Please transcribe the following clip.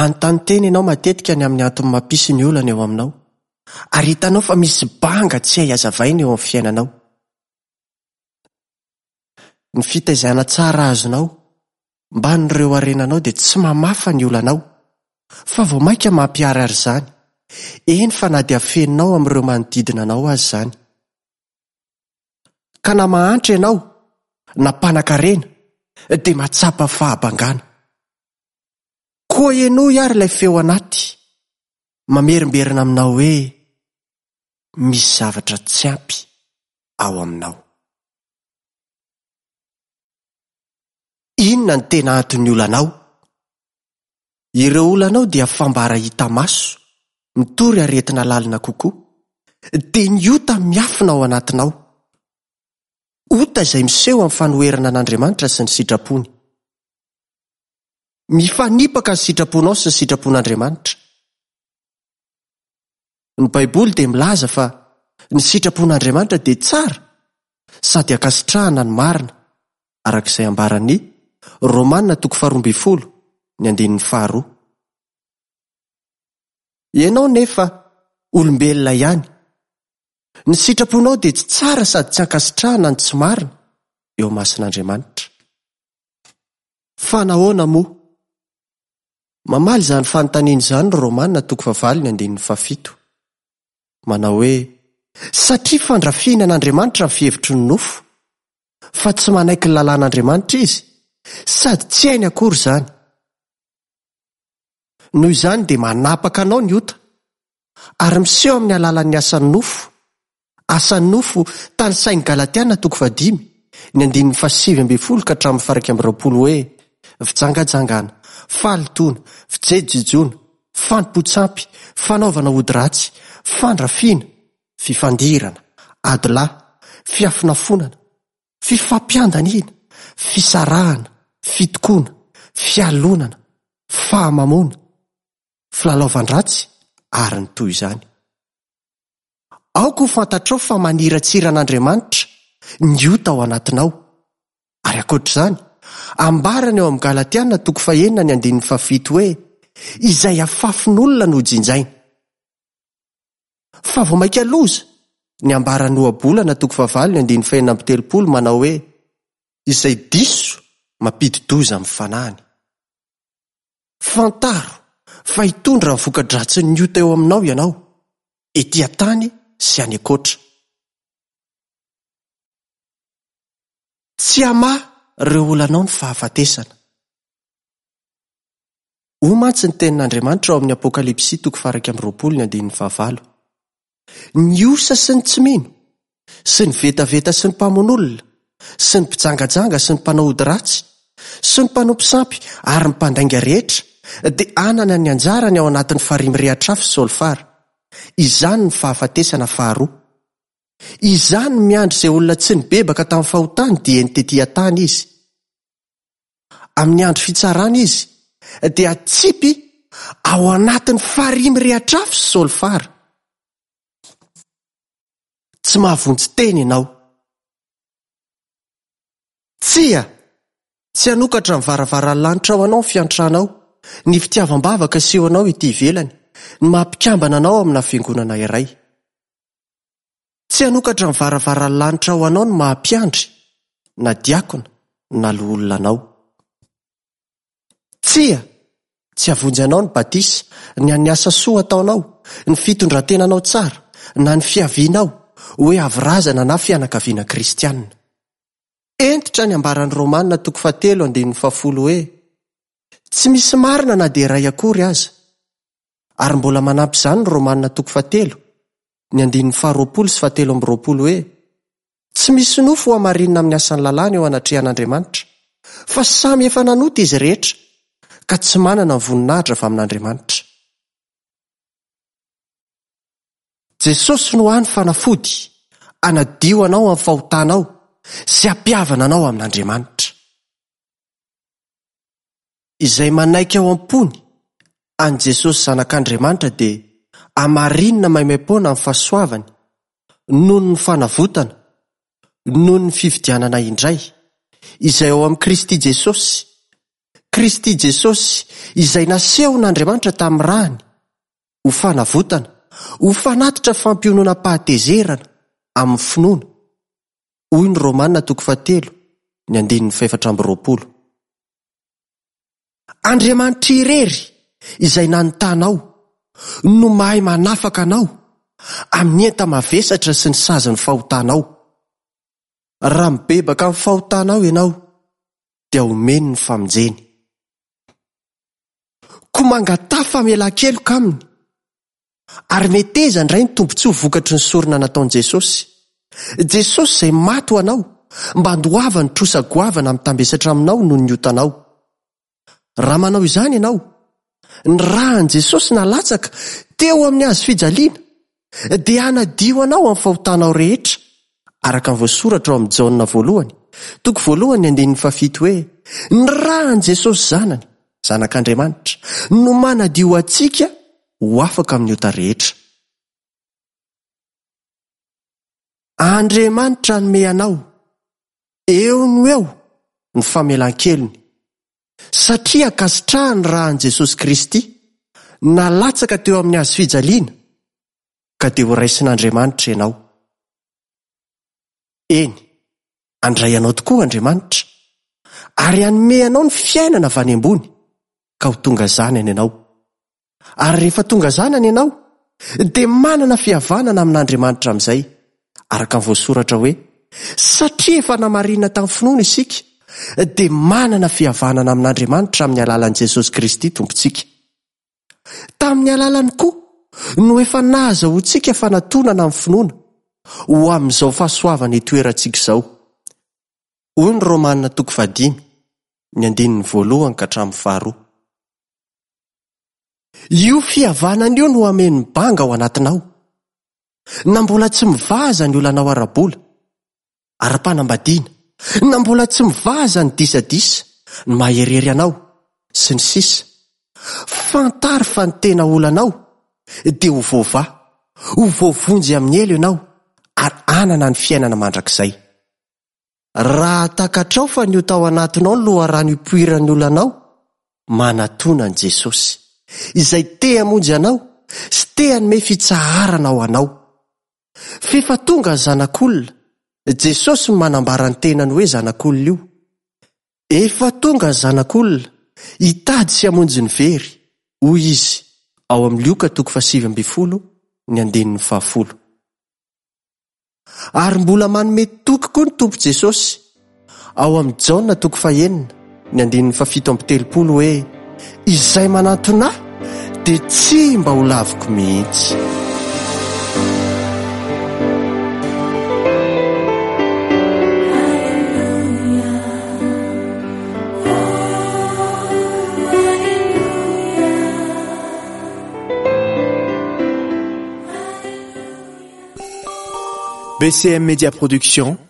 Manontany teny ianao matetika ny amin'ny antony mampisy ny olana eo aminao. Ary hitanao fa misy banga tsy hay hazavaina eo amin'ny fiainanao. Ny fitaizana tsara azonao mba n'ireo arenanao dia tsy mamafa ny olanao, fa vao maika mampiara ary izany. Eny fa na dia afeninao amin'ireo manodidina anao azy izany. Ka na mahantra ianao na mpanan-karena dia matsapa fahabangana. Koa enoy ary ilay feo anaty, mamerimberina aminao hoe misy zavatra tsy ampy ao aminao. Inona ny tena anton'ny olanao? Ireo olanao dia fambara hita maso, mitory aretina lalina kokoa, dia ny ota miafina ao anatinao. Ota izay miseho amin'ny fanoherana an'Andriamanitra sy ny sitrapony. Mifanipaka ny sitraponao sy ny sitrapon'Andriamanitra. Ny Baiboly dia milaza fa ny sitrapon'Andriamanitra dia tsara sady ankasitrahana ny marina, arak'izay ambaran'ny Romanina 12:2. Ianao nefa olombelona ihany. Ny sitraponao dia tsy tsara sady tsy ankasitrahana ny tsy marina eo mason'Andriamanitra. Fa nahoana moa? Mamaly izany fanontaniana izany ny Romanina 12:7. Manao hoe, satria fandrafiana an'Andriamanitra ny fihevitry ny nofo, fa tsy manaiky ny lalàn'Andriamanitra izy, sady tsy hainy akory izany. Noho izany dia manapaka anao ny ota, ary miseho amin'ny alalan'ny asan'ny nofo. Asan'ny nofo tany sain'ny Galatiana 5:7-20 hoe fijangajangana, falitoana, fijejojoana, fanompoantsampy, fanaovana ody ratsy, fandrafiana, fifandirana, adilahy, fiafinafonana, fifampiandaniana, fisarahana, fitokoana, fialonana, fahamamona, filalaovan-dratsy ary ny toy izany. Aoko ho fantatrao fa maniratsiran'Andriamanitra ny ota ao anatinao. Ary ankoatr'izany, ambarana eo amin'ny Galatiana 4:9 hoe izay afafin'olona no jinjaina. Fa vao maika loza ny ambarany ohabolana 4:9 manao hoe izay diso mampidi-doza amin'ny fanahiny. Fantaro fa hitondra ny voka-dratsin'ny ota eo aminao ianao, etỳ antany sy any akoatra. Tsy hamaha ireo olanao ny fahafatesana. Ho mantsy ny tenin'Andriamanitra ao amin'ny Apokalipsy 1:20. Ny osa sy ny tsy mino, sy ny vetaveta sy ny mpamonolona, sy ny mpijangajanga sy ny mpanao ody ratsy, sy ny mpanompo sampy ary ny mpandainga rehetra dia anana ny anjarany ao anatin'ny farihy mirehatra afo sy olofara. Izany ny fahafatesana faharoa. Izany miandry izay olona tsy nibebaka tamin'ny fahotany dia nitetỳ tany izy. Amin'ny andro fitsarana izy dia tsipy ao anatin'ny farihy mirehatra afo sy olofara. Tsy mahavontsy teny ianao. Tsia, tsy hanokatra ny varavaran'ny lanitra ao anao ny fiantranao, ny fitiavam-bavaka sy eo anao ety ivelany, ny mampikambana anao amina fiangonana iray. Tsy hanokatra ny varavaran'ny lanitra ao anao ny mahampiandry, na diakona, na loholona anao. Tsia, tsy havonjy anao ny batisa, ny aniasa soa ataonao, ny fitondrantenanao tsara, na ny fiavianao, hoe avy-razana na fianakaviana kristianina. Entitra ny ambaran'ny Romanina 7:10 hoe tsy misy marina na dia iray akory aza. Ary mbola manampy izany ny Romanina 7:12 hoe tsy misy nofo ho hamarinina amin'ny asan'ny lalàna eo anatrehan'Andriamanitra, fa samy efa nanota izy rehetra ka tsy manana ny voninahitra avy amin'Andriamanitra. Jesosy no hany fanafody, anadio anao amin'ny fahotanao sy hampihavana anao amin'Andriamanitra. Izay manaiky ao am-pony any Jesosy zanak'Andriamanitra dia amarinina maimaim-poana amin'ny fahasoavany, noho ny fanavotana, noho ny fifidianana indray, izay ao amin'ny Kristy Jesosy, Kristy Jesosy izay naseho n'Andriamanitra tamin'ny rany ho fanavotana, ho fanatitra fampionoana pahatezerana amin'ny finoana. Hoy ny Romanina 7:4. Andriamanitra irery izay nanontany ao no mahay manafaka anao amin'ny enta mavesatra sy ny sazan'ny fahotanao. Raha mibebaka amin'ny fahotanao ianao dia omeny ny famonjeny. Koa mangatafy famelan-keloka aminy ary meteza indray ny tombontsoa vokatry ny sorona nataon'i Jesosy. Jesosy izay maty ho anao mba handoava ny trosa-goavana mitambesatra aminao noho ny otanao. Raha manao izany ianao, ny rahan'i Jesosy nalatsaka teo amin'ny hazo fijaliana dia hanadio anao amin'ny fahotanao rehetra, araka ny voasoratra ao amin'ny Jaona 1:1-7 hoe: ny rahan'i Jesosy zanany, zanak'Andriamanitra, no manadio antsika ho afaka amin'ny ota rehetra. Andriamanitra hanome anao eo no eo ny famelan-kelony, satria akasitrahany rahan'i Jesosy Kristy nalatsaka teo amin'ny hazo fijaliana ka dia ho raisin'Andriamanitra ianao. Eny, andray anao tokoa Andriamanitra ary hanome anao ny fiainana avy any ambony ka ho tonga zanany ianao. Ary rehefa tonga zanany ianao dia manana fihavanana amin'Andriamanitra amin'izay, araka ny voasoratra hoe: satria efa namarina tamin'ny finoana isika dia manana fihavanana amin'Andriamanitra amin'ny alalan'i Jesosy Kristy tompontsika. Tamin'ny alalany koa no efa nahazoantsika fanatonana amin'ny finoana ho amin'izao fahasoavana itoerantsika izao. Hoy ny Romanina 5:1-2. Io fihavanana io no hameny banga ao anatinao, na mbola tsy mivaza ny olanao ara-bola, ara-panambadiana, na mbola tsy mivaza ny disadisa, ny maherihery anao sy ny sisa. Fantary fa ny tena olanao dia ho voava, ho voavonjy amin'ny elo ianao ary anana ny fiainana mandrakizay. Raha takatrao fa ny ota ao anatinao no loharano ipoiran'ny olanao, manatona ny Jesosy izay te hamonjy anao sy te hanome fitsaharana ho anao. Fefa tonga ny zanak'olona, Jesosy no manambara ny tenany hoe zanak'olona io. Efa tonga ny zanak'olona hitady sy hamonjy ny very, hoy izy ao amin'ny Lioka 7:10. Ary mbola manome toky koa ny Tompo Jesosy ao amin'ny Jaona 1:7 hoe: izay manantona dia tsy mba ho laviko mihitsy. BCM Média Production